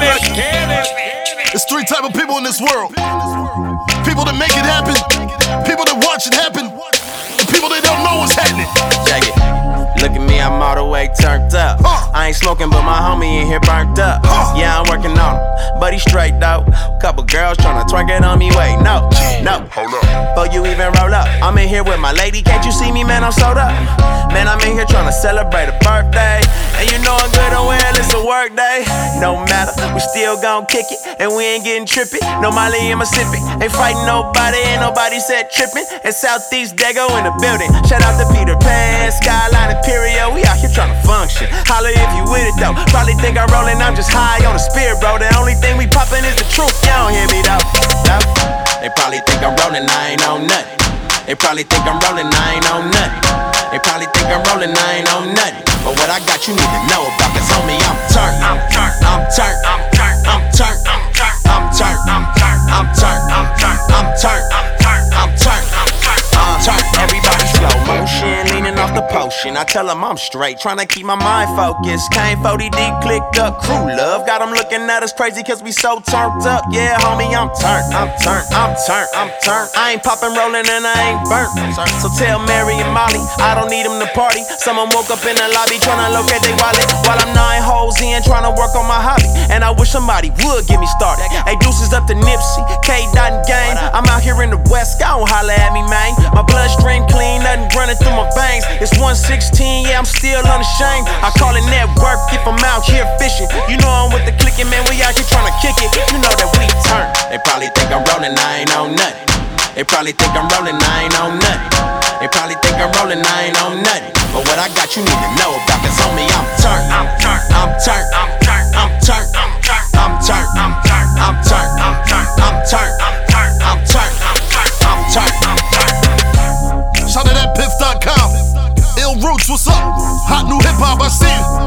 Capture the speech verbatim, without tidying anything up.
There's three type of people in this world. People that make it happen, people that watch it happen, and people that don't know what's happening. Check it. Look at me, I'm all the way turned up. Huh. I ain't smoking, but my homie in here burnt up. Huh. Yeah, I'm working on him, but he straight though. Couple girls tryna twerk it on me, wait, no, no. Hold up. Before you even roll up, I'm in here with my lady. Can't you see me, man? I'm sold up. Man, I'm in here tryna celebrate a birthday. And you know I'm good and well, it's a work day. No matter, we still gon' kick it, and we ain't getting trippy. No Molly in Mississippi, ain't fighting nobody, ain't nobody said tripping. And Southeast Dago in the building. Shout out to Peter Pan, Skyline Imperial. We out here tryna function. Holla if you with it though. Probably think I'm rolling, I'm just high on the spirit, bro. The only thing we poppin' is the truth. You don't hear me though. No. They probably think I'm rolling, I ain't on nothing. They probably think I'm rolling, I ain't on nothing. They probably think I'm rolling, I ain't on nothing. But what I got you need to know about, cause homie, I'm turned. I'm turned. I'm turned. I'm turned. I'm turned. I'm turned. I'm turned. I'm turned. I'm turned. I'm turned. I'm turned. I'm turned. I'm turned. Everybody slow motion, leaning off the potion. I tell them I'm straight, tryna keep my mind focused. Came forty deep, clicked up, crew love. Got them looking at us crazy cause we so turned up. Yeah, homie, I'm turned. I'm turned. I'm turned. I'm turned. I ain't poppin', rollin', and I ain't burnt. So tell Mary and Molly, I don't need them to party. Someone woke up in the lobby tryna locate they wallet, while I'm nine holes in tryna work on my hobby. And I wish somebody would get me started. Hey, deuces up to Nipsey, K. Dot and Gang. I'm out here in the West, don't holla at me, man. My bloodstream clean, nothing running through my veins. It's one sixteen, yeah, I'm still unashamed. I call it network if I'm out here fishing. You know I'm with the clicking, man, we out here tryna kick it. You know that we turn. They probably think I'm rolling, I ain't on nothing. They probably think I'm rolling, I ain't on nothing. They probably think I'm rolling, I ain't on nothing. But what I got you need to know about, cause homie, I'm turned. I'm turned. I'm turned. I'm turned. I'm turned. I'm turned. I'm turned. I'm turned. I'm turned. I'm turned. I'm turned. I'm turned. I'm turned. I'm turned. Shout out at Piff dot com. Ill Roots, what's up? Hot new hip hop, I see it.